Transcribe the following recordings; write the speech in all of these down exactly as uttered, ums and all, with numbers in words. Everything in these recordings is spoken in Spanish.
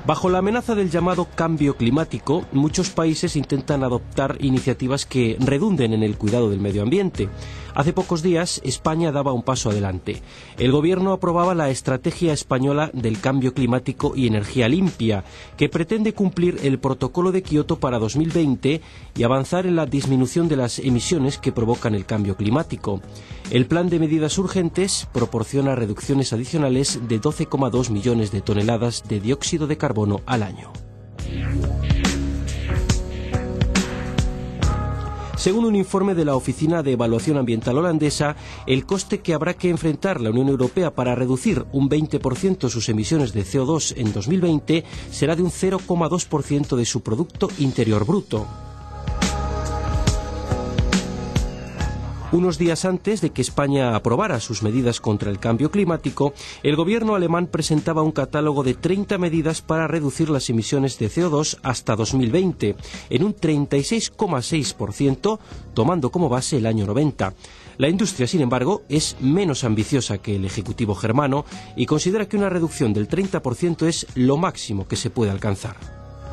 Bajo la amenaza del llamado cambio climático, muchos países intentan adoptar iniciativas que redunden en el cuidado del medio ambiente. Hace pocos días, España daba un paso adelante. El Gobierno aprobaba la Estrategia Española del Cambio Climático y Energía Limpia, que pretende cumplir el Protocolo de Kioto para dos mil veinte y avanzar en la disminución de las emisiones que provocan el cambio climático. El plan de medidas urgentes proporciona reducciones adicionales de doce coma dos millones de toneladas de dióxido de carbono al año. Según un informe de la Oficina de Evaluación Ambiental holandesa, el coste que habrá que enfrentar la Unión Europea para reducir un veinte por ciento sus emisiones de C O dos en dos mil veinte será de un cero coma dos por ciento de su Producto Interior Bruto. Unos días antes de que España aprobara sus medidas contra el cambio climático, el gobierno alemán presentaba un catálogo de treinta medidas para reducir las emisiones de C O dos hasta dos mil veinte, en un treinta y seis coma seis por ciento, tomando como base el año noventa. La industria, sin embargo, es menos ambiciosa que el Ejecutivo germano y considera que una reducción del treinta por ciento es lo máximo que se puede alcanzar.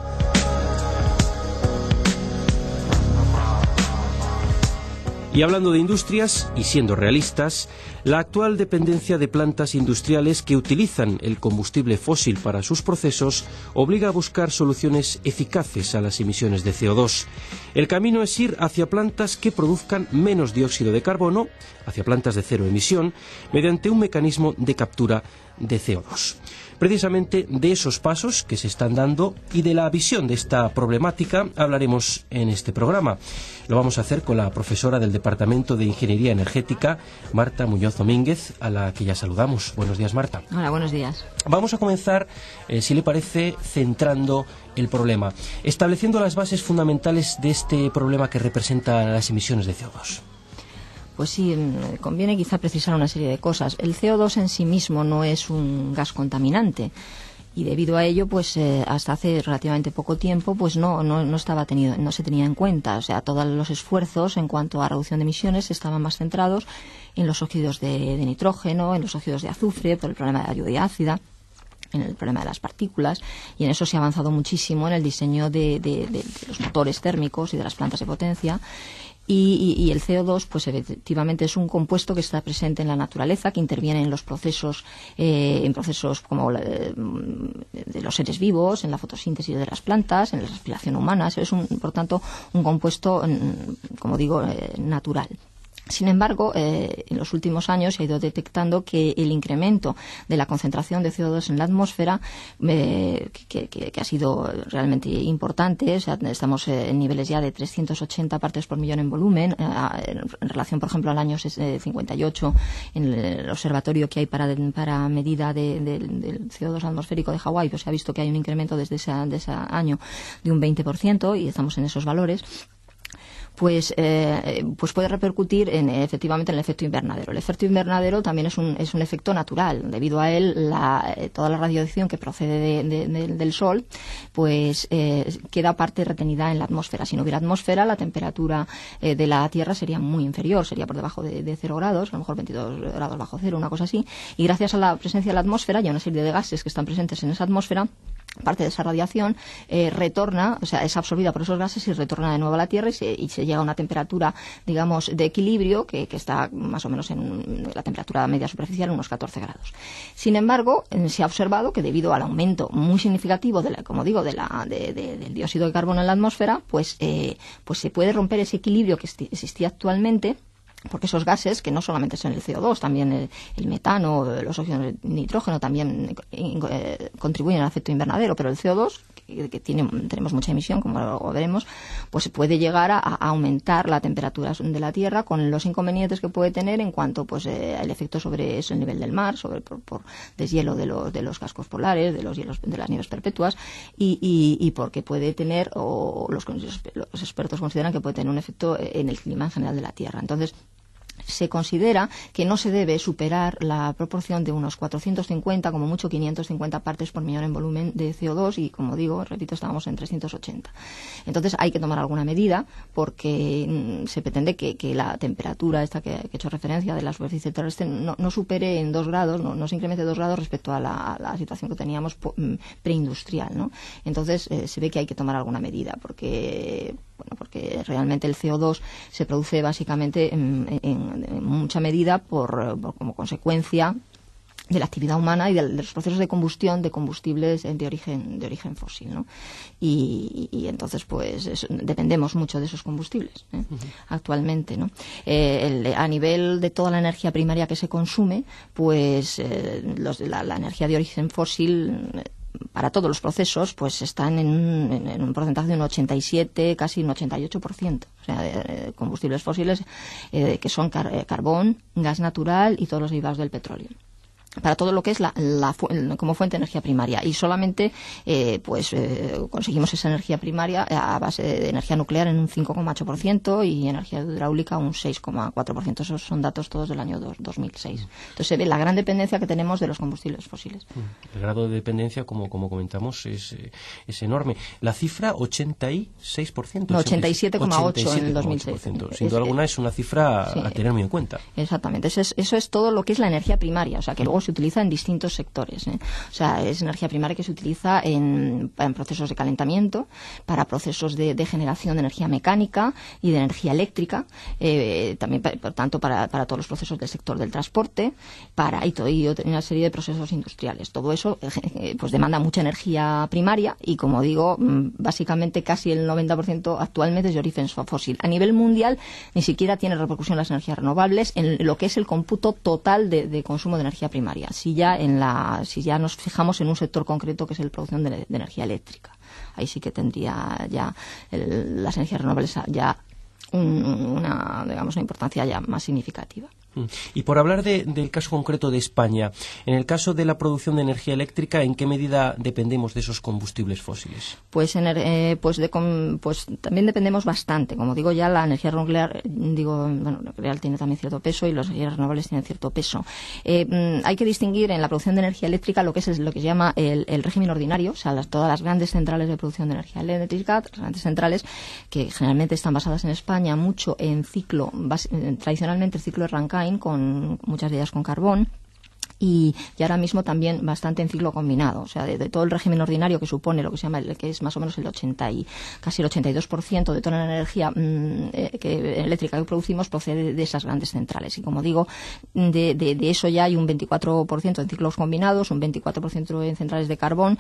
Y hablando de industrias, y siendo realistas, la actual dependencia de plantas industriales que utilizan el combustible fósil para sus procesos obliga a buscar soluciones eficaces a las emisiones de C O dos. El camino es ir hacia plantas que produzcan menos dióxido de carbono, hacia plantas de cero emisión, mediante un mecanismo de captura de C O dos. Precisamente de esos pasos que se están dando y de la visión de esta problemática hablaremos en este programa. Lo vamos a hacer con la profesora del Departamento de Ingeniería Energética, Marta Muñoz Domínguez, a la que ya saludamos. Buenos días, Marta. Hola, buenos días. Vamos a comenzar, eh, si le parece, centrando el problema, estableciendo las bases fundamentales de este problema que representan las emisiones de C O dos. Pues sí, conviene quizá precisar una serie de cosas. El C O dos en sí mismo no es un gas contaminante y debido a ello, pues eh, hasta hace relativamente poco tiempo, pues no, no, no estaba tenido, no se tenía en cuenta. O sea, todos los esfuerzos en cuanto a reducción de emisiones estaban más centrados en los óxidos de, de nitrógeno, en los óxidos de azufre, por el problema de la lluvia ácida, en el problema de las partículas, y en eso se ha avanzado muchísimo en el diseño de, de, de, de los motores térmicos y de las plantas de potencia. Y, y, y el C O dos, pues efectivamente es un compuesto que está presente en la naturaleza, que interviene en los procesos, eh, en procesos como la, de, de los seres vivos, en la fotosíntesis de las plantas, en la respiración humana. Es un, por tanto, un compuesto, como digo, eh, natural. Sin embargo, eh, en los últimos años se ha ido detectando que el incremento de la concentración de C O dos en la atmósfera, eh, que, que, que ha sido realmente importante, o sea, estamos en niveles ya de trescientas ochenta partes por millón en volumen, eh, en relación, por ejemplo, al año cincuenta y ocho, en el observatorio que hay para, para medida de, de, del C O dos atmosférico de Hawái, pues se ha visto que hay un incremento desde ese, de ese año de un veinte por ciento y estamos en esos valores. Pues, eh, pues puede repercutir en, efectivamente en el efecto invernadero. El efecto invernadero también es un, es un efecto natural. Debido a él, la, eh, toda la radiación que procede de, de, de, del Sol, pues eh, queda parte retenida en la atmósfera. Si no hubiera atmósfera, la temperatura eh, de la Tierra sería muy inferior, sería por debajo de, de cero grados, a lo mejor veintidós grados bajo cero, una cosa así. Y gracias a la presencia de la atmósfera y a una serie de gases que están presentes en esa atmósfera, parte de esa radiación eh, retorna, o sea, es absorbida por esos gases y retorna de nuevo a la Tierra y se, y se llega a una temperatura, digamos, de equilibrio que, que está más o menos en la temperatura media superficial, unos catorce grados. Sin embargo, eh, se ha observado que debido al aumento muy significativo, de la, como digo, de la, de, de, del dióxido de carbono en la atmósfera, pues, eh, pues se puede romper ese equilibrio que existía actualmente, porque esos gases, que no solamente son el C O dos, también el, el metano, los óxidos de nitrógeno, también eh, contribuyen al efecto invernadero, pero el C O dos, que, que tiene, tenemos mucha emisión, como lo veremos, pues puede llegar a, a aumentar la temperatura de la Tierra con los inconvenientes que puede tener en cuanto pues eh, el efecto sobre eso, el nivel del mar, sobre por, por deshielo de los, de los cascos polares, de los hielos, de las nieves perpetuas, y, y, y porque puede tener, o los, los expertos consideran que puede tener un efecto en el clima en general de la Tierra. Entonces, se considera que no se debe superar la proporción de unos cuatrocientos cincuenta, como mucho quinientos cincuenta partes por millón en volumen de C O dos y, como digo, repito, estábamos en trescientos ochenta. Entonces hay que tomar alguna medida porque mmm, se pretende que, que la temperatura esta que, que he hecho referencia de la superficie terrestre no, no supere en dos grados, no, no se incremente dos grados respecto a la, a la situación que teníamos preindustrial, ¿no? Entonces eh, se ve que hay que tomar alguna medida porque bueno, porque realmente el C O dos se produce básicamente en, en, en mucha medida por, por como consecuencia de la actividad humana y de, de los procesos de combustión de combustibles de origen de origen fósil, ¿no? Y, y entonces pues eso, dependemos mucho de esos combustibles, ¿eh? Uh-huh. Actualmente, ¿no? Eh, el, a nivel de toda la energía primaria que se consume, pues eh, los, la, la energía de origen fósil eh, para todos los procesos, pues están en un, en un porcentaje de un ochenta y siete, casi un ochenta y ocho por ciento. O sea, de, de combustibles fósiles eh, que son car- carbón, gas natural y todos los derivados del petróleo. Para todo lo que es la, la como fuente de energía primaria, y solamente eh, pues eh, conseguimos esa energía primaria a base de energía nuclear en un cinco coma ocho por ciento y energía hidráulica un seis coma cuatro por ciento. Esos son datos todos del año dos mil seis. Entonces se ve la gran dependencia que tenemos de los combustibles fósiles. El grado de dependencia, como, como comentamos, es, es enorme. La cifra ochenta y seis por ciento. No, ochenta y siete coma ocho por ciento en el dos mil seis. Sin duda alguna es una cifra sí, a tener muy en cuenta. Exactamente. Eso es, eso es todo lo que es la energía primaria. O sea, que luego se utiliza en distintos sectores, ¿eh? O sea, es energía primaria que se utiliza en, en procesos de calentamiento, para procesos de, de generación de energía mecánica y de energía eléctrica, eh, también, por tanto, para, para todos los procesos del sector del transporte, para y, todo, y una serie de procesos industriales. Todo eso eh, pues demanda mucha energía primaria y, como digo, básicamente casi el noventa por ciento actualmente es de origen fósil. A nivel mundial ni siquiera tiene repercusión las energías renovables en lo que es el cómputo total de, de consumo de energía primaria. Si ya en la si ya nos fijamos en un sector concreto que es la producción de, de energía eléctrica, ahí sí que tendría ya el, las energías renovables ya un, una digamos una importancia ya más significativa. Y por hablar de, del caso concreto de España, en el caso de la producción de energía eléctrica, ¿en qué medida dependemos de esos combustibles fósiles? Pues, en, eh, pues, de, pues también dependemos bastante. Como digo, ya la energía nuclear, digo, bueno, nuclear tiene también cierto peso y las energías renovables tienen cierto peso. Eh, hay que distinguir en la producción de energía eléctrica lo que es lo que se llama el, el régimen ordinario, o sea, las, todas las grandes centrales de producción de energía eléctrica, las grandes centrales que generalmente están basadas en España mucho en ciclo, bas, tradicionalmente el ciclo de Rankine, con muchas de ellas con carbón. Y, y ahora mismo también bastante en ciclo combinado, o sea, de, de todo el régimen ordinario que supone lo que se llama, el, que es más o menos el ochenta y casi el ochenta y dos por ciento de toda la energía mmm, eh, que, eléctrica que producimos procede de, de esas grandes centrales. Y como digo, de, de, de eso ya hay un veinticuatro por ciento en ciclos combinados, un veinticuatro por ciento en centrales de carbón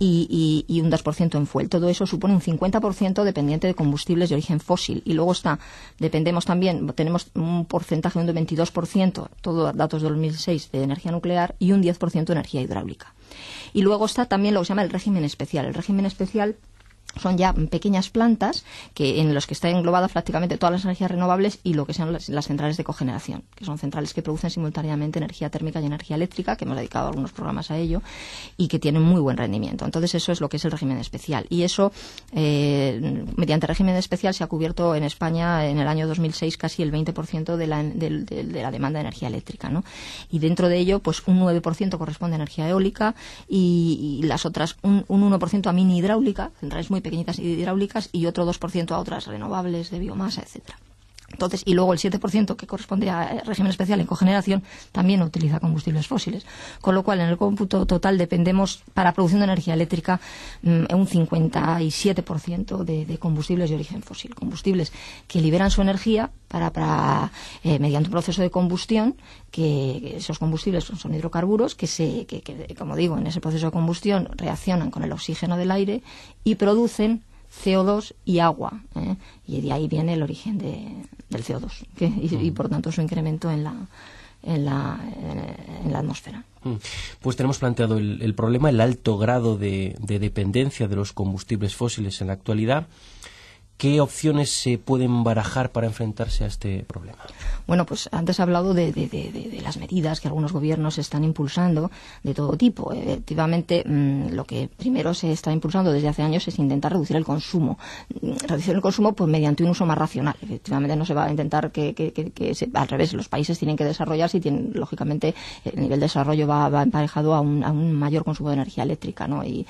y, y, y un dos por ciento en fuel. Todo eso supone un cincuenta por ciento dependiente de combustibles de origen fósil. Y luego está, dependemos también, tenemos un porcentaje de un veintidós por ciento, todos datos de dos mil seis, de energía nuclear y un diez por ciento de energía hidráulica. Y luego está también lo que se llama el régimen especial. El régimen especial son ya pequeñas plantas que en los que están englobadas prácticamente todas las energías renovables y lo que son las, las centrales de cogeneración, que son centrales que producen simultáneamente energía térmica y energía eléctrica, que hemos dedicado algunos programas a ello, y que tienen muy buen rendimiento. Entonces eso es lo que es el régimen especial. Y eso, eh, mediante régimen especial, se ha cubierto en España en el año dos mil seis casi el veinte por ciento de la, de, de, de la demanda de energía eléctrica, ¿no? Y dentro de ello, pues un nueve por ciento corresponde a energía eólica y, y las otras, un, un uno por ciento a mini hidráulica, centrales muy pequeñitas hidráulicas, y otro dos por ciento a otras renovables de biomasa, etcétera. Entonces, y luego el siete por ciento que corresponde a régimen especial en cogeneración también utiliza combustibles fósiles. Con lo cual, en el cómputo total dependemos para producción de energía eléctrica mmm, un cincuenta y siete por ciento de, de combustibles de origen fósil. Combustibles que liberan su energía para, para eh, mediante un proceso de combustión, que, que esos combustibles son, son hidrocarburos que, se, que, que, como digo, en ese proceso de combustión reaccionan con el oxígeno del aire y producen C O dos y agua, ¿eh? Y de ahí viene el origen de, del C O dos, que, y, y por tanto su incremento en la, en la, en la atmósfera. Pues tenemos planteado el, el problema, el alto grado de, de dependencia de los combustibles fósiles en la actualidad. ¿qué opciones se pueden barajar para enfrentarse a este problema? Bueno, pues antes he hablado de, de, de, de las medidas que algunos gobiernos están impulsando de todo tipo. Efectivamente, mmm, lo que primero se está impulsando desde hace años es intentar reducir el consumo. Reducir el consumo pues mediante un uso más racional. Efectivamente, no se va a intentar que, que, que, que se, al revés, los países tienen que desarrollarse y tienen, lógicamente, el nivel de desarrollo va, va emparejado a un, a un mayor consumo de energía eléctrica, ¿no? Y,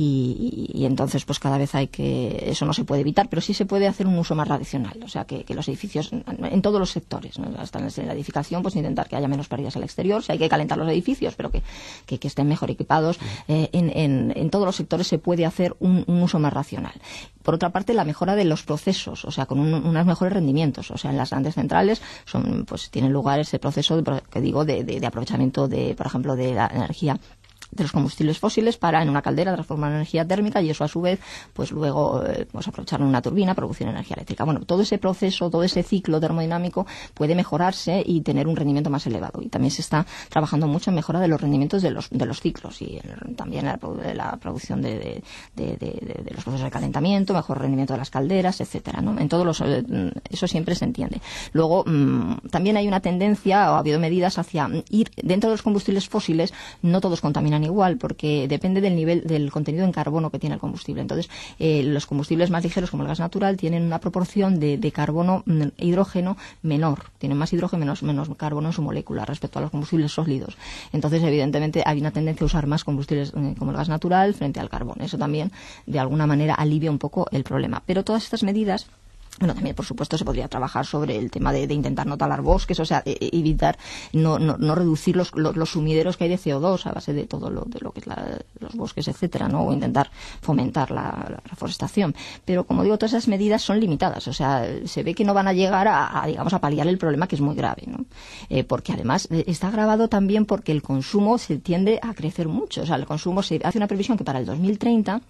y, y entonces, pues cada vez hay que, eso no se puede evitar, pero sí se puede hacer un uso más racional. O sea, que, que los edificios, en todos los sectores, ¿no? Hasta en la edificación, pues intentar que haya menos pérdidas al exterior, si hay que calentar los edificios, pero que, que, que estén mejor equipados. Eh, en, en, en todos los sectores se puede hacer un, un uso más racional. Por otra parte, la mejora de los procesos, o sea, con un, unos mejores rendimientos. O sea, en las grandes centrales son, pues tienen lugar ese proceso de, que digo, de, de, de aprovechamiento de, por ejemplo, de la energía de los combustibles fósiles para en una caldera transformar en energía térmica y eso a su vez pues luego eh, pues aprovecharlo en una turbina, producir energía eléctrica. Bueno, todo ese proceso, todo ese ciclo termodinámico puede mejorarse y tener un rendimiento más elevado. Y también se está trabajando mucho en mejora de los rendimientos de los de los ciclos y en, también en la, la producción de, de, de, de, de los procesos de calentamiento, mejor rendimiento de las calderas, etcétera, ¿no? En todos los eh, eso siempre se entiende. Luego mmm, también hay una tendencia o ha habido medidas hacia ir dentro de los combustibles fósiles, no todos contaminan igual porque depende del nivel del contenido en carbono que tiene el combustible. Entonces, eh, los combustibles más ligeros como el gas natural tienen una proporción de, de carbono e hidrógeno menor, tienen más hidrógeno menos, menos carbono en su molécula respecto a los combustibles sólidos. Entonces, evidentemente, hay una tendencia a usar más combustibles eh, como el gas natural frente al carbón. Eso también, de alguna manera, alivia un poco el problema. Pero todas estas medidas, bueno, también, por supuesto, se podría trabajar sobre el tema de, de intentar no talar bosques, o sea, de, de evitar, no, no, no reducir los, los, los sumideros que hay de C O dos a base de todo lo, de lo que es la, los bosques, etcétera, ¿no? O intentar fomentar la, la reforestación. Pero, como digo, todas esas medidas son limitadas, o sea, se ve que no van a llegar a, a digamos, a paliar el problema que es muy grave, ¿no? Eh, porque, además, está agravado también porque el consumo se tiende a crecer mucho, o sea, el consumo se hace una previsión que para el dos mil treinta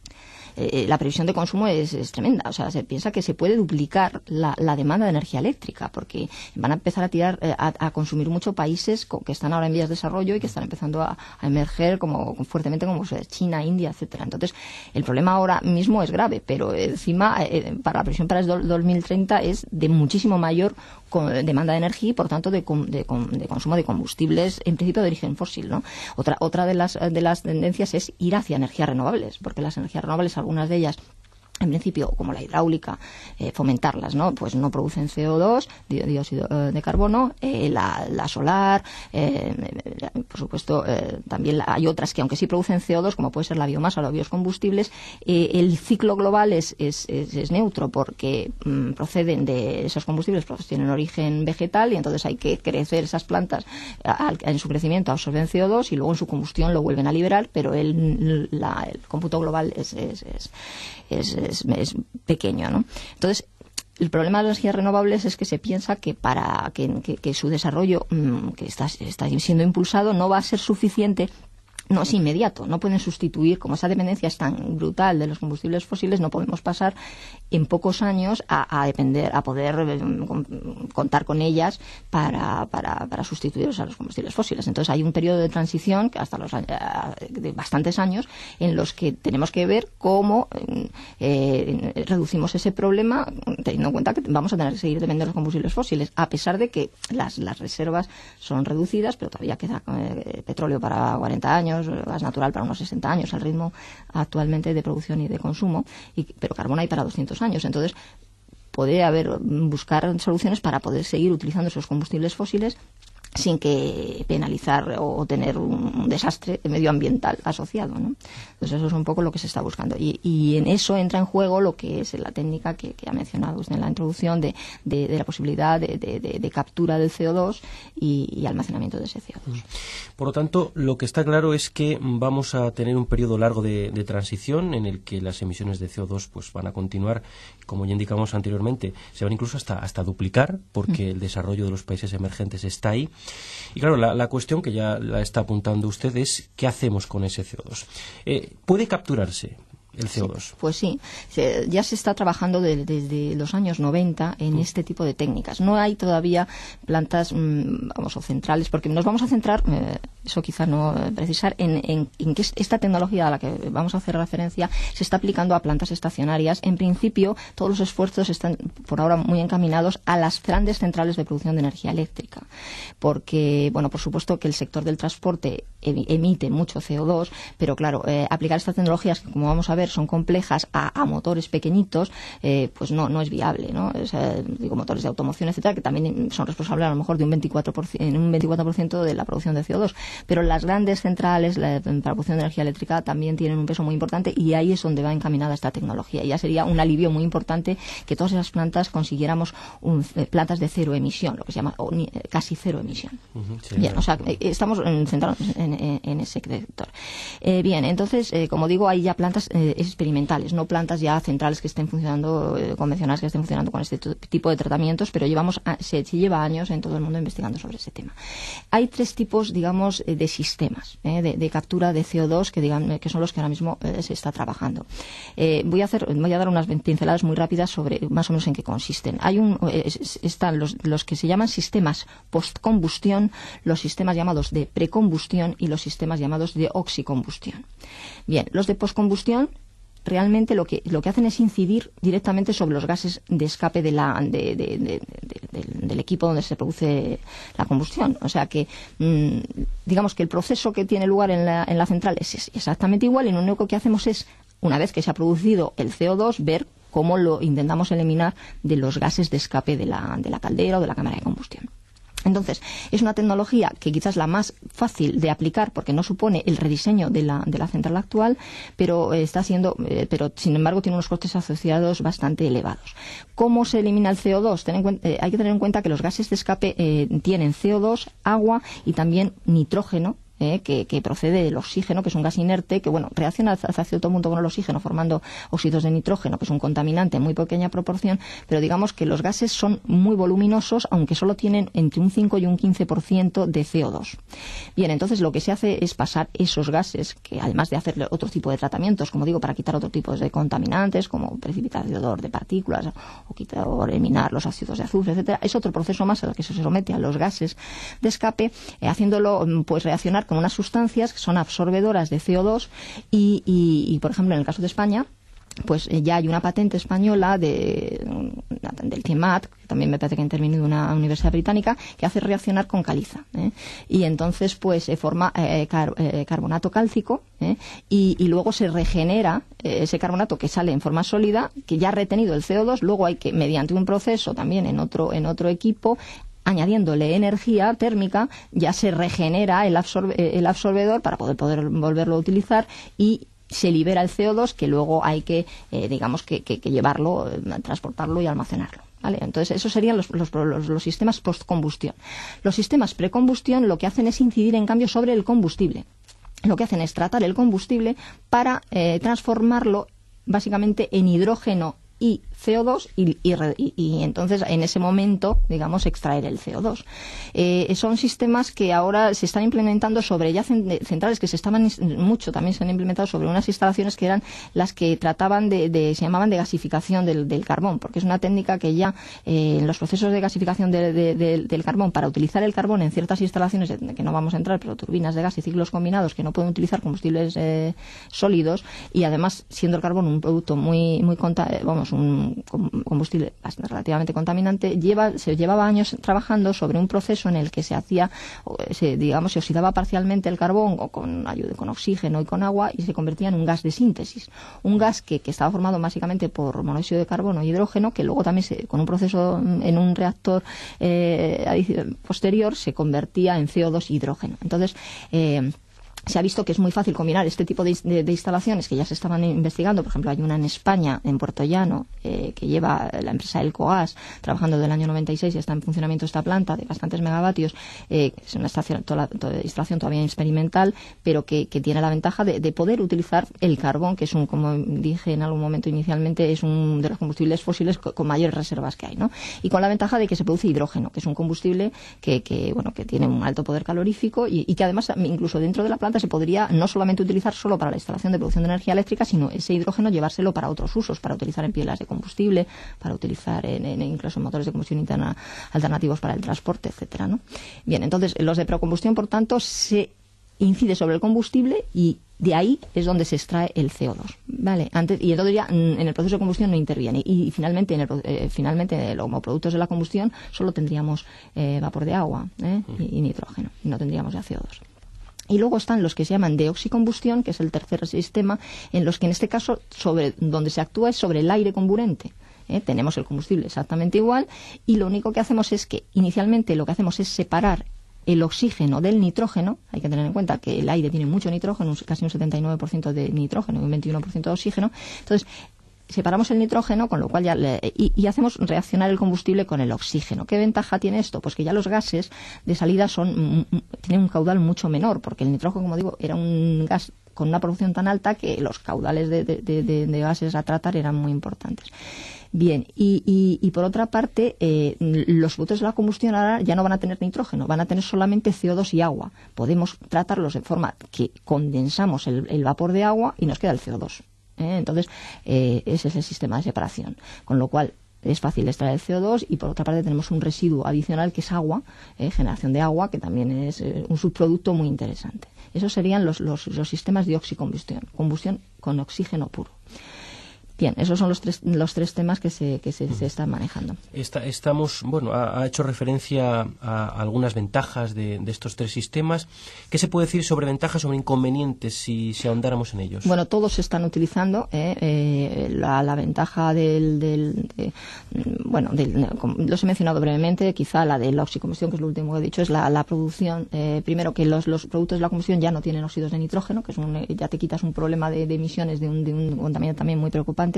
Eh, la previsión de consumo es, es tremenda. O sea, se piensa que se puede duplicar la, la demanda de energía eléctrica porque van a empezar a tirar eh, a, a consumir mucho países co, que están ahora en vías de desarrollo y que están empezando a, a emerger como fuertemente como China, India, etcétera. Entonces, el problema ahora mismo es grave, pero encima eh, para la previsión para el dos mil treinta es de muchísimo mayor con, demanda de energía y por tanto de, de, de consumo de combustibles en principio de origen fósil, ¿no? Otra otra de las de las tendencias es ir hacia energías renovables, porque las energías renovables, algunas de ellas, en principio, como la hidráulica, eh, fomentarlas, ¿no? Pues no producen C O dos, dióxido eh, de carbono, eh, la, la solar, eh, por supuesto, eh, también la, hay otras que aunque sí producen C O dos, como puede ser la biomasa o los biocombustibles, eh, el ciclo global es, es, es, es neutro porque mmm, proceden de esos combustibles, pues tienen origen vegetal y entonces hay que crecer esas plantas a, a, en su crecimiento absorben C O dos y luego en su combustión lo vuelven a liberar, pero el, la, el cómputo global es, es, es, es Es, es pequeño, ¿no? Entonces, el problema de las energías renovables es que se piensa que para que, que, que su desarrollo mmm, que está, está siendo impulsado no va a ser suficiente. No es inmediato, no pueden sustituir, como esa dependencia es tan brutal de los combustibles fósiles, no podemos pasar en pocos años a, a depender, a poder eh, contar con ellas para, para, para sustituirlos a los combustibles fósiles. Entonces hay un periodo de transición hasta los de bastantes años en los que tenemos que ver cómo eh, reducimos ese problema, teniendo en cuenta que vamos a tener que seguir dependiendo de los combustibles fósiles, a pesar de que las, las reservas son reducidas, pero todavía queda eh, petróleo para cuarenta años, gas natural para unos sesenta años, el ritmo actualmente de producción y de consumo, y, pero carbón hay para doscientos años. Entonces, puede haber, buscar soluciones para poder seguir utilizando esos combustibles fósiles sin que penalizar o tener un desastre medioambiental asociado, ¿no? Entonces eso es un poco lo que se está buscando y, y en eso entra en juego lo que es la técnica que, que ha mencionado usted en la introducción de, de, de la posibilidad de, de, de, de captura del C O dos y, y almacenamiento de ese C O dos. Por lo tanto, lo que está claro es que vamos a tener un periodo largo de, de transición en el que las emisiones de C O dos pues van a continuar, como ya indicamos anteriormente, se van incluso hasta, hasta duplicar porque el desarrollo de los países emergentes está ahí. Y claro, la, la cuestión que ya la está apuntando usted es ¿qué hacemos con ese C O dos? Eh, ¿Puede capturarse el C O dos? Sí, pues sí, se, ya se está trabajando de, desde los años noventa en mm. este tipo de técnicas. No hay todavía plantas, mmm, vamos, o centrales, porque nos vamos a centrar, eh, eso quizá no precisar, en, en, en que esta tecnología a la que vamos a hacer referencia se está aplicando a plantas estacionarias. En principio, todos los esfuerzos están por ahora muy encaminados a las grandes centrales de producción de energía eléctrica, porque, bueno, por supuesto que el sector del transporte emite mucho C O dos, pero claro, eh, aplicar estas tecnologías que, como vamos a ver, son complejas a, a motores pequeñitos, eh, pues no, no es viable, ¿no? O sea, digo, motores de automoción, etcétera, que también son responsables a lo mejor de un veinticuatro por ciento, en un veinticuatro por ciento de la producción de C O dos, pero las grandes centrales la, para la producción de energía eléctrica también tienen un peso muy importante, y ahí es donde va encaminada esta tecnología. Y ya sería un alivio muy importante que todas esas plantas consiguiéramos un, eh, plantas de cero emisión, lo que se llama o, ni, casi cero emisión. Uh-huh, sí, bien, o sea, eh, estamos centrados en, en, en ese sector. Eh, bien, entonces, eh, como digo, hay ya plantas eh, experimentales, no plantas ya centrales que estén funcionando, eh, convencionales que estén funcionando con este tipo de tratamientos, pero llevamos a, se, se lleva años en todo el mundo investigando sobre ese tema. Hay tres tipos, digamos, de sistemas eh, de, de captura de C O dos que, digan, que son los que ahora mismo eh, se está trabajando. Eh, voy a hacer, voy a dar unas pinceladas muy rápidas sobre más o menos en qué consisten. Hay un, eh, están los, los que se llaman sistemas postcombustión, los sistemas llamados de precombustión y los sistemas llamados de oxicombustión. Bien, los de postcombustión realmente lo que lo que hacen es incidir directamente sobre los gases de escape de la, de, de, de, de, de, del equipo donde se produce la combustión. O sea que, mmm, digamos que el proceso que tiene lugar en la, en la central es, es exactamente igual, y lo único que hacemos es, una vez que se ha producido el C O dos, ver cómo lo intentamos eliminar de los gases de escape de la, de la caldera o de la cámara de combustión. Entonces, es una tecnología que quizás la más fácil de aplicar porque no supone el rediseño de la, de la central actual, pero eh, está siendo, eh, pero sin embargo tiene unos costes asociados bastante elevados. ¿Cómo se elimina el C O dos? Ten en cuenta, eh, hay que tener en cuenta que los gases de escape eh, tienen C O dos, agua y también nitrógeno, Eh, que, que procede del oxígeno, que es un gas inerte, que bueno, reacciona hasta cierto punto con el oxígeno formando óxidos de nitrógeno, que es un contaminante en muy pequeña proporción, pero digamos que los gases son muy voluminosos, aunque solo tienen entre un cinco y un quince por ciento de C O dos. Bien, entonces lo que se hace es pasar esos gases, que además de hacerle otro tipo de tratamientos, como digo, para quitar otro tipo de contaminantes, como precipitador de partículas, o quitar o eliminar los ácidos de azufre, etcétera, es otro proceso más al que se somete a los gases de escape, eh, haciéndolo pues reaccionar con unas sustancias que son absorbedoras de C O dos y, y, y, por ejemplo, en el caso de España, pues eh, ya hay una patente española de, del CIEMAT, que también me parece que ha intervenido una universidad británica, que hace reaccionar con caliza, ¿eh? Y entonces pues eh, forma eh, car, eh, carbonato cálcico, ¿eh? y, y luego se regenera eh, ese carbonato que sale en forma sólida, que ya ha retenido el C O dos, luego hay que, mediante un proceso también en otro, en otro equipo, añadiéndole energía térmica, ya se regenera el, absorbe, el absorbedor para poder, poder volverlo a utilizar, y se libera el C O dos que luego hay que, eh, digamos, que, que, que llevarlo, eh, transportarlo y almacenarlo. ¿Vale? Entonces, esos serían los, los, los, los sistemas postcombustión. Los sistemas precombustión lo que hacen es incidir, en cambio, sobre el combustible. Lo que hacen es tratar el combustible para eh, transformarlo básicamente en hidrógeno y C O dos y, y, y, y entonces en ese momento, digamos, extraer el C O dos. Eh, son sistemas que ahora se están implementando sobre ya centrales que se estaban mucho, también se han implementado sobre unas instalaciones que eran las que trataban de, de se llamaban de gasificación del, del carbón, porque es una técnica que ya eh, en los procesos de gasificación de, de, de, del carbón, para utilizar el carbón en ciertas instalaciones, que no vamos a entrar, pero turbinas de gas y ciclos combinados que no pueden utilizar combustibles eh, sólidos, y además siendo el carbón un producto muy, muy vamos, un combustible relativamente contaminante, lleva, se llevaba años trabajando sobre un proceso en el que se hacía, se, digamos, se oxidaba parcialmente el carbón o con ayuda con oxígeno y con agua, y se convertía en un gas de síntesis, un gas que, que estaba formado básicamente por monóxido de carbono y hidrógeno, que luego también se, con un proceso en un reactor eh, posterior se convertía en C O dos y hidrógeno. Entonces, eh, se ha visto que es muy fácil combinar este tipo de, de, de instalaciones que ya se estaban investigando. Por ejemplo, hay una en España, en Puerto Llano, eh, que lleva la empresa Elcogas, trabajando desde el año noventa y seis, y está en funcionamiento esta planta de bastantes megavatios. Eh, es una estación, toda, toda instalación todavía experimental, pero que, que tiene la ventaja de, de poder utilizar el carbón, que es un, como dije en algún momento inicialmente, es un de los combustibles fósiles con, con mayores reservas que hay, ¿no? Y con la ventaja de que se produce hidrógeno, que es un combustible que, que bueno, que tiene un alto poder calorífico y, y que además, incluso dentro de la planta, se podría no solamente utilizar solo para la instalación de producción de energía eléctrica, sino ese hidrógeno llevárselo para otros usos, para utilizar en pilas de combustible, para utilizar en, en incluso en motores de combustión interna alternativos para el transporte, etcétera, ¿no? Bien, entonces los de procombustión, por tanto, se incide sobre el combustible y de ahí es donde se extrae el C O dos, ¿vale? Antes, y entonces ya en el proceso de combustión no interviene. Y, y finalmente, en el, eh, finalmente, como productos de la combustión, solo tendríamos eh, vapor de agua ¿eh? y, y nitrógeno, y no tendríamos ya C O dos. Y luego están los que se llaman de oxicombustión, que es el tercer sistema, en los que en este caso sobre donde se actúa es sobre el aire comburente. ¿eh? Tenemos el combustible exactamente igual y lo único que hacemos es que inicialmente lo que hacemos es separar el oxígeno del nitrógeno. Hay que tener en cuenta que el aire tiene mucho nitrógeno, casi un setenta y nueve por ciento de nitrógeno y un veintiuno por ciento de oxígeno. Entonces, separamos el nitrógeno, con lo cual ya le, y, y hacemos reaccionar el combustible con el oxígeno. ¿Qué ventaja tiene esto? Pues que ya los gases de salida son tienen un caudal mucho menor, porque el nitrógeno, como digo, era un gas con una producción tan alta que los caudales de, de, de, de gases a tratar eran muy importantes. Bien, y, y, y por otra parte, eh, los productos de la combustión ahora ya no van a tener nitrógeno, van a tener solamente C O dos y agua. Podemos tratarlos de forma que condensamos el, el vapor de agua y nos queda el C O dos. ¿eh? Entonces, eh, ese es el sistema de separación. Con lo cual, es fácil extraer el C O dos y por otra parte tenemos un residuo adicional que es agua, eh, generación de agua, que también es eh, un subproducto muy interesante. Esos serían los, los, los sistemas de oxicombustión, combustión con oxígeno puro. Bien, esos son los tres, los tres temas que se, que se, se están manejando. Esta, estamos, bueno, ha, ha hecho referencia a algunas ventajas de, de estos tres sistemas. ¿Qué se puede decir sobre ventajas, sobre inconvenientes, si, si ahondáramos en ellos? Bueno, todos se están utilizando. ¿eh? Eh, la, la ventaja del, del de, bueno, del, los he mencionado brevemente, quizá la de la oxicombustión, que es lo último que he dicho, es la, la producción. Eh, primero, que los, los productos de la combustión ya no tienen óxidos de nitrógeno, que es un, ya te quitas un problema de, de emisiones de un, de un contaminante también muy preocupante.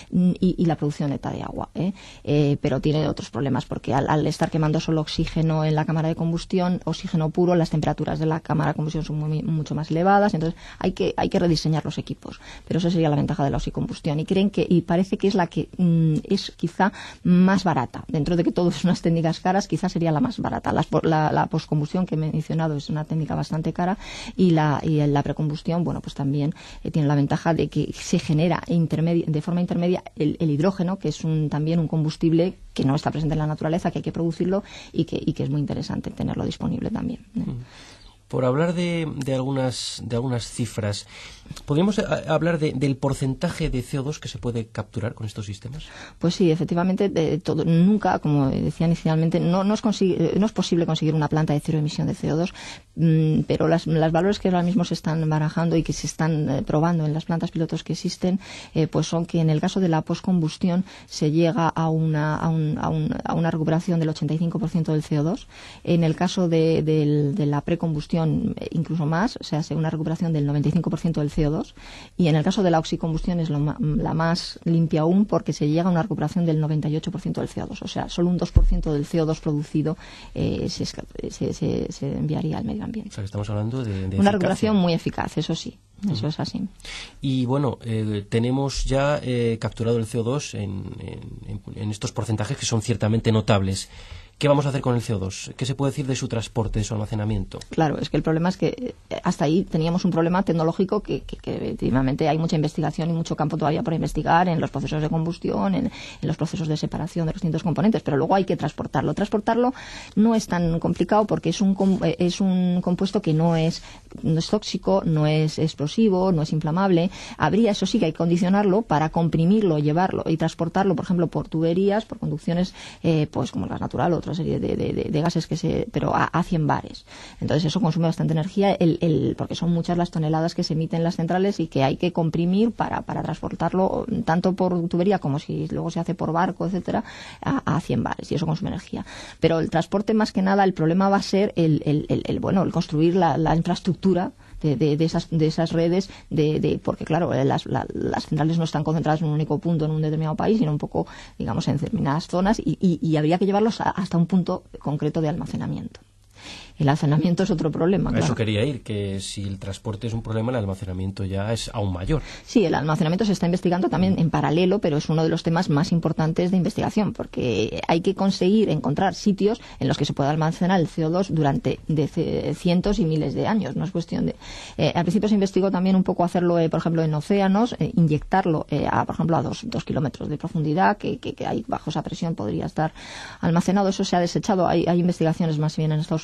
Y, y la producción neta de agua, ¿eh? Eh, pero tiene otros problemas porque al, al estar quemando solo oxígeno en la cámara de combustión, oxígeno puro, las temperaturas de la cámara de combustión son muy, mucho más elevadas, entonces hay que hay que rediseñar los equipos, pero esa sería la ventaja de la oxicombustión y creen que y parece que es la que mm, es quizá más barata, dentro de que todo es unas técnicas caras, quizá sería la más barata. Las, la, la poscombustión que he mencionado es una técnica bastante cara y la y la precombustión, bueno, pues también eh, tiene la ventaja de que se genera intermedio de forma intermedia el, el hidrógeno, que es un, también un combustible que no está presente en la naturaleza, que hay que producirlo y que, y que es muy interesante tenerlo disponible también. ¿eh? Por hablar de, de algunas de algunas cifras, ¿podríamos a, hablar de, del porcentaje de C O dos que se puede capturar con estos sistemas? Pues sí, efectivamente, de todo, nunca, como decía inicialmente, no, no, es no es posible conseguir una planta de cero emisión de C O dos, mmm, pero las, las valores que ahora mismo se están barajando y que se están eh, probando en las plantas pilotos que existen, eh, pues son que en el caso de la poscombustión se llega a una, a, un, a, un, a una recuperación del ochenta y cinco por ciento del C O dos. En el caso de, de, de la precombustión, incluso más, o sea, una recuperación del noventa y cinco por ciento del C O dos, y en el caso de la oxicombustión es lo ma la más limpia aún, porque se llega a una recuperación del noventa y ocho por ciento del C O dos, o sea, solo un dos por ciento del C O dos producido eh, se, se, se, se enviaría al medio ambiente. O sea, que estamos hablando de, de una eficacia. Recuperación muy eficaz, eso sí, uh-huh. Eso es así. Y bueno, eh, tenemos ya eh, capturado el C O dos en, en, en estos porcentajes que son ciertamente notables. ¿Qué vamos a hacer con el C O dos? ¿Qué se puede decir de su transporte, de su almacenamiento? Claro, es que el problema es que hasta ahí teníamos un problema tecnológico que, que, que efectivamente hay mucha investigación y mucho campo todavía por investigar en los procesos de combustión, en, en los procesos de separación de los distintos componentes, pero luego hay que transportarlo. Transportarlo no es tan complicado porque es un, es un compuesto que no es, no es tóxico, no es explosivo, no es inflamable. Habría, eso sí, que hay que condicionarlo para comprimirlo, llevarlo y transportarlo, por ejemplo, por tuberías, por conducciones, eh, pues como el gas natural, otra serie de, de, de, de gases que se, pero a, a cien bares. Entonces eso consume bastante energía, el, el, porque son muchas las toneladas que se emiten en las centrales y que hay que comprimir para, para transportarlo tanto por tubería como si luego se hace por barco, etcétera, a, a cien bares, y eso consume energía. Pero el transporte, más que nada, el problema va a ser el, el, el, el bueno, el construir la, la infraestructura De, de, de, esas, de esas redes, de, de, porque claro, las, la, las centrales no están concentradas en un único punto en un determinado país, sino un poco, digamos, en determinadas zonas, y, y, y habría que llevarlos a, hasta un punto concreto de almacenamiento. El almacenamiento es otro problema. A eso claro. quería ir, que si el transporte es un problema, el almacenamiento ya es aún mayor. Sí, el almacenamiento se está investigando también en paralelo, pero es uno de los temas más importantes de investigación, porque hay que conseguir encontrar sitios en los que se pueda almacenar el C O dos durante de cientos y miles de años. No es cuestión de... Eh, al principio se investigó también un poco hacerlo, eh, por ejemplo, en océanos, eh, inyectarlo, eh, a, por ejemplo, a dos, dos kilómetros de profundidad, que, que, que ahí bajo esa presión podría estar almacenado. Eso se ha desechado. Hay, hay investigaciones más bien en Estados Unidos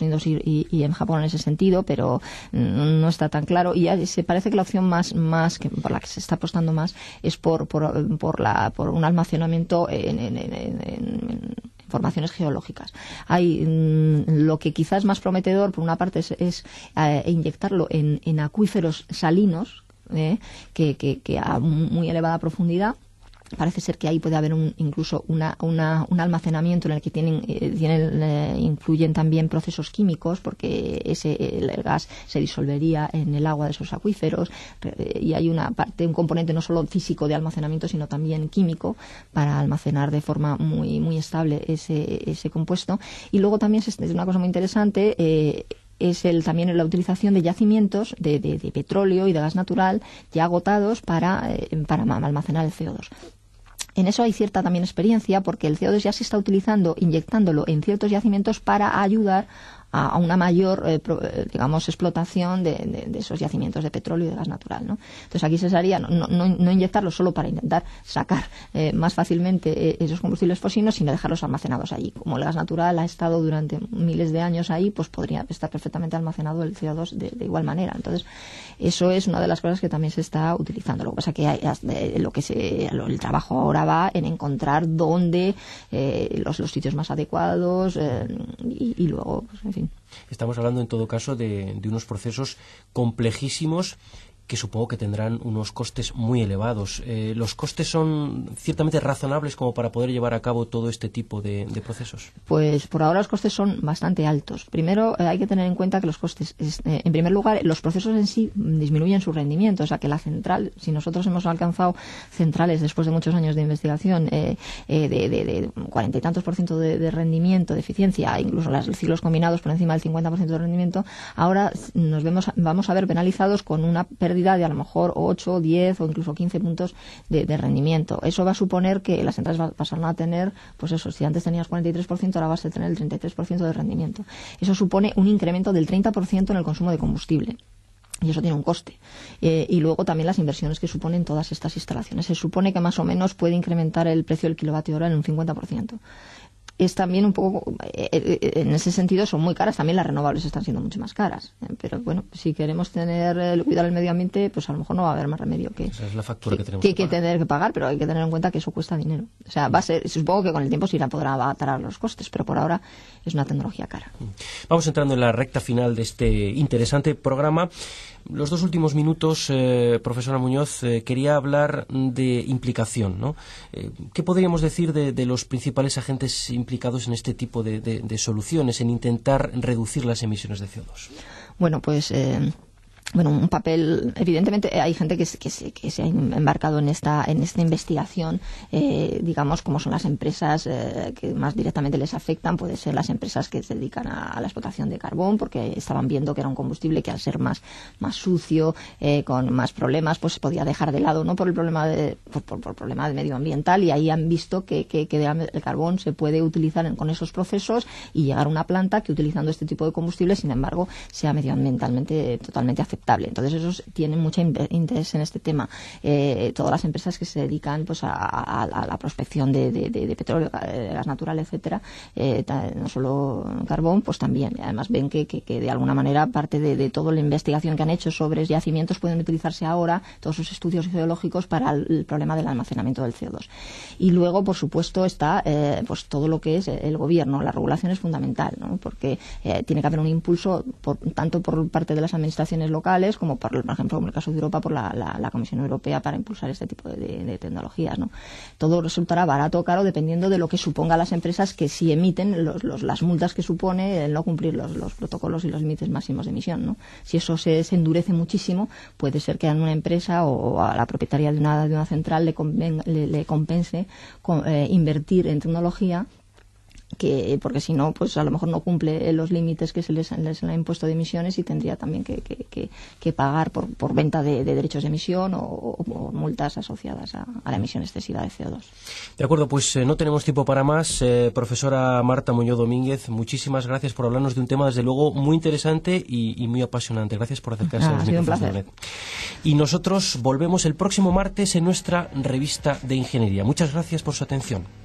Unidos y, y, y en Japón en ese sentido, pero no está tan claro. Y se parece que la opción más, más que por la que se está apostando más es por, por, por, la, por un almacenamiento en, en, en, en, en formaciones geológicas. Hay mmm, lo que quizás es más prometedor, por una parte, es, es eh, inyectarlo en, en acuíferos salinos, eh, que, que, que a muy elevada profundidad. Parece ser que ahí puede haber un, incluso una, una, un almacenamiento en el que tienen, eh, tienen eh, influyen también procesos químicos, porque ese el, el gas se disolvería en el agua de esos acuíferos, eh, y hay una parte, un componente no solo físico de almacenamiento, sino también químico, para almacenar de forma muy muy estable ese, ese compuesto. Y luego también es una cosa muy interesante, eh, es el, también la utilización de yacimientos de, de, de petróleo y de gas natural ya agotados para, eh, para almacenar el C O dos. En eso hay cierta también experiencia, porque el C O dos ya se está utilizando, inyectándolo en ciertos yacimientos para ayudar a, a una mayor, eh, pro, digamos, explotación de, de, de esos yacimientos de petróleo y de gas natural, ¿no? Entonces aquí se haría no, no, no inyectarlo solo para intentar sacar eh, más fácilmente eh, esos combustibles fósiles, sino dejarlos almacenados allí. Como el gas natural ha estado durante miles de años ahí, pues podría estar perfectamente almacenado el C O dos de, de igual manera. Entonces, eso es una de las cosas que también se está utilizando. Lo que pasa es que hay, eh, lo que se, el trabajo ahora va en encontrar dónde eh, los, los sitios más adecuados eh, y, y luego, pues, en fin. Estamos hablando, en todo caso, de, de unos procesos complejísimos que supongo que tendrán unos costes muy elevados. Eh, ¿Los costes son ciertamente razonables como para poder llevar a cabo todo este tipo de, de procesos? Pues por ahora los costes son bastante altos. Primero, eh, hay que tener en cuenta que los costes, es, eh, en primer lugar, los procesos en sí disminuyen su rendimiento. O sea, que la central, si nosotros hemos alcanzado centrales después de muchos años de investigación eh, eh, de, de, de cuarenta y tantos por ciento de, de rendimiento, de eficiencia, incluso los ciclos combinados por encima del cincuenta por ciento de rendimiento, ahora nos vemos, vamos a ver penalizados con una pérdida de a lo mejor ocho, diez o incluso quince puntos de, de rendimiento. Eso va a suponer que las centrales va, pasaron a tener, pues eso, si antes tenías cuarenta y tres por ciento, ahora vas a tener el treinta y tres por ciento de rendimiento. Eso supone un incremento del treinta por ciento en el consumo de combustible. Y eso tiene un coste. Eh, y luego también las inversiones que suponen todas estas instalaciones. Se supone que más o menos puede incrementar el precio del kilovatio hora en un cincuenta por ciento. Es también un poco, en ese sentido son muy caras, también las renovables están siendo mucho más caras, pero bueno, si queremos tener cuidar el medio ambiente, pues a lo mejor no va a haber más remedio que, esa es la factura que, que tenemos que, que, que tener que pagar, pero hay que tener en cuenta que eso cuesta dinero. O sea, va a ser, supongo que con el tiempo se irá podrá abatar los costes, pero por ahora es una tecnología cara. Vamos entrando en la recta final de este interesante programa. Los dos últimos minutos, eh, profesora Muñoz, eh, quería hablar de implicación, ¿no? Eh, ¿Qué podríamos decir de, de los principales agentes implicados en este tipo de, de, de soluciones, en intentar reducir las emisiones de C O dos? Bueno, pues... Eh... Bueno, un papel, evidentemente hay gente que se, que se, que se ha embarcado en esta en esta investigación, eh, digamos, como son las empresas eh, que más directamente les afectan, puede ser las empresas que se dedican a, a la explotación de carbón, porque estaban viendo que era un combustible que al ser más más sucio, eh, con más problemas, pues se podía dejar de lado, no por el problema de por, por, por problema de medioambiental, y ahí han visto que, que, que el carbón se puede utilizar en, con esos procesos y llegar a una planta que utilizando este tipo de combustible, sin embargo, sea medioambientalmente totalmente aceptable. Entonces, esos tienen mucho interés en este tema. Eh, todas las empresas que se dedican pues a, a, a la prospección de, de, de, de petróleo, de gas natural, etcétera, eh, no solo carbón, pues también. Además, ven que, que, que de alguna manera parte de, de toda la investigación que han hecho sobre yacimientos pueden utilizarse ahora, todos sus estudios geológicos, para el, el problema del almacenamiento del C O dos. Y luego, por supuesto, está eh, pues todo lo que es el gobierno. La regulación es fundamental, ¿no? Porque eh, tiene que haber un impulso por, tanto por parte de las administraciones locales como por, por ejemplo, en el caso de Europa, por la, la, la Comisión Europea, para impulsar este tipo de, de, de tecnologías, ¿no? Todo resultará barato o caro dependiendo de lo que suponga las empresas que sí emiten los, los, las multas que supone el no cumplir los, los protocolos y los límites máximos de emisión, ¿no? Si eso se, se endurece muchísimo, puede ser que a una empresa o a la propietaria de una, de una central le, conven, le, le compense con, eh, invertir en tecnología, que porque si no, pues a lo mejor no cumple los límites que se les, les ha impuesto de emisiones, y tendría también que, que, que, que pagar por, por venta de, de derechos de emisión o, o, o multas asociadas a, a la emisión excesiva de C O dos. De acuerdo, pues eh, no tenemos tiempo para más. Eh, profesora Marta Muñoz Domínguez, muchísimas gracias por hablarnos de un tema, desde luego, muy interesante y, y muy apasionante. Gracias por acercarse ah, a los micrófonos de Net. Y nosotros volvemos el próximo martes en nuestra revista de Ingeniería. Muchas gracias por su atención.